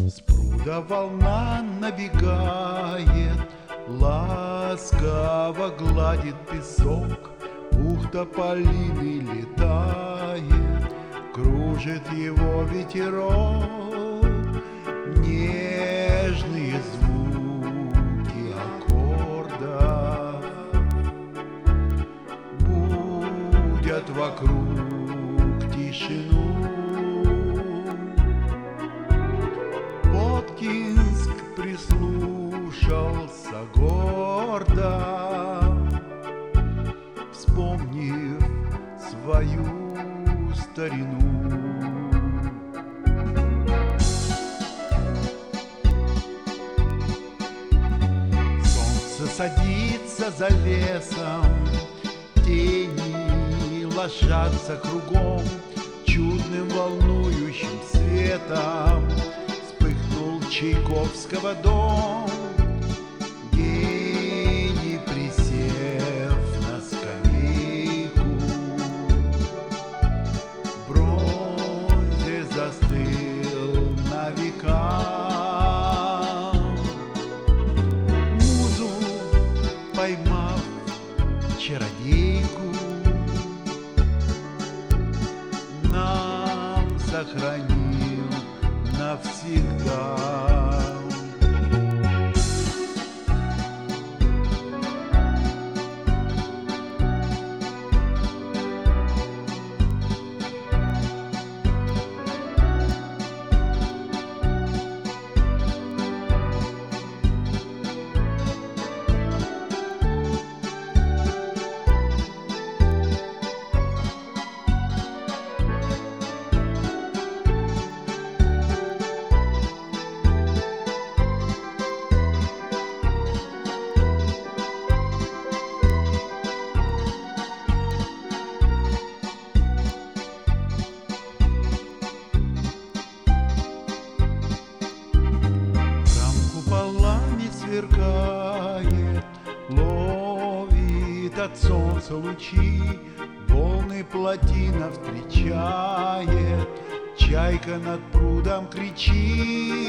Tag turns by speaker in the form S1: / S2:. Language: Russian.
S1: С пруда волна набегает, ласково гладит песок, бухта полины летает, кружит его ветерок. Нежные звуки аккорда будят вокруг тишину. Воткинск прислушался гордо, вспомнив свою старину. Солнце садится за лесом, тени ложатся кругом, чудным волнующим светом вспыхнул Чайковского дом. Гений, присев на скамейку, в бронзе застыл на века. Музу поймав, чародейку нам сохранил навсегда. Сверкает, ловит от солнца лучи, волны плотина встречает, чайка над прудом кричит.